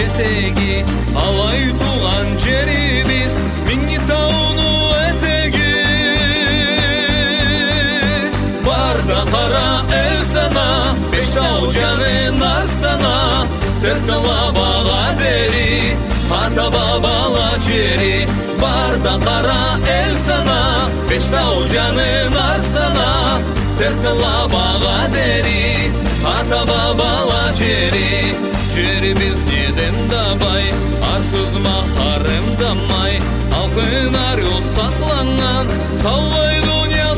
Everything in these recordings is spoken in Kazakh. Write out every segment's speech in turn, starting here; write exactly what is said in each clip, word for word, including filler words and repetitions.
жетеги, алай туған жерибиз Миңи тауну этеги. Барда кара эл сана, беш тау жанын арсана, Терталабага дери, ата бабала жери. Барда кара эл сана, беш тау жанын арсана, Терталабага дери, ата бабала жери. Жери бизден да бай, аркызма харымдамай, алтын орел сакланган, саулай дуня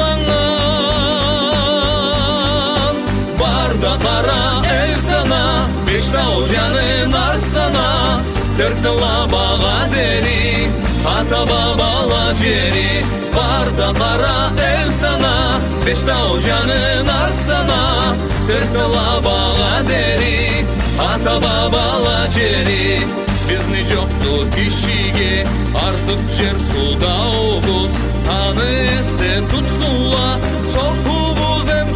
супланган. Барда кара эл сана, беш тау жанын арсана, Терталабага дери, ата бабала жери. Барда кара эл сана, беш тау жанын арсана, Терталабага дери, ата бабала жери. Бизни жокту кишиге, артык жер сулдаубуз, аны эсте тутсунла, чокубуз эм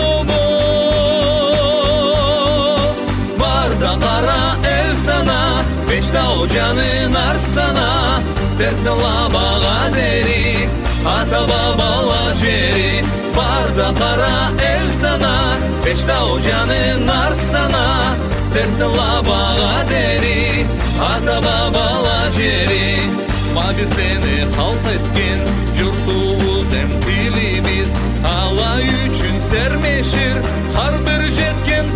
жаубуз. Барда кара эл сана, беш тау жанын арсана, Терталабага дери, ата бабала жери. Барда кара эл сана, беш тау жанын арсана, Терталабага дери, ата бабала жери. Ма биздени халт эткен журтубуз эм тилибиз, алай үчүн сермешир ар бир жеткен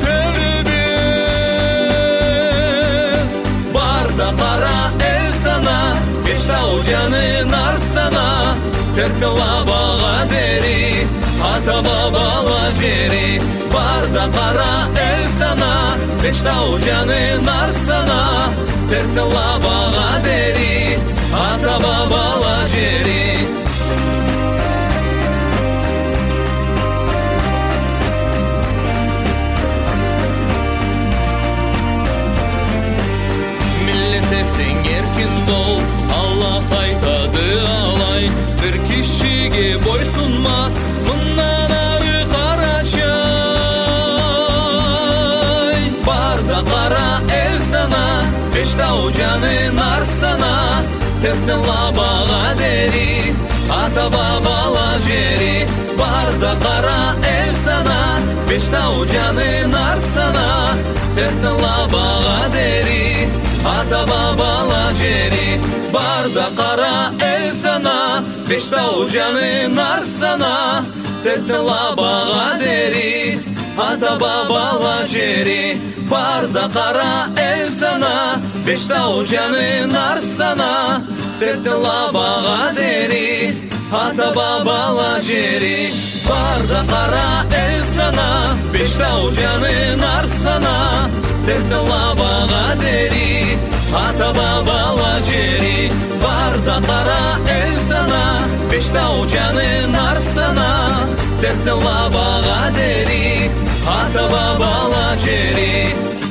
төлүбүз. Барда кара эл сана, беш тау жанын арсана, Терталабага дери, ата бабала жери. Барда кара эл сана, беш тау жанын арсана, Терталабага дери, ата бабала жери. Миллетесиң эркин бол, Аллах айтады алай, бир кишиге бойсунмас, мындан ары карачай. Барда кара эл сана, беш тау жанын арсана, Терталабага дери, ата бабала жери. Барда кара эл сана, беш тау жанын арсана, Терталабага дери, ата бабала жери. Барда кара эл сана, беш тау жанын арсана, Терталабага дери, ата бабала жери. Барда кара эл сана, беш тау жанын арсана, Терталабага дери, ата бабала жери. Барда кара эл сана, беш тау жанын арсана, Терталабага дери, ата бабала жери. Барда кара эл сана, беш тау жанын арсана, Терталабага дери, ата бабала жери.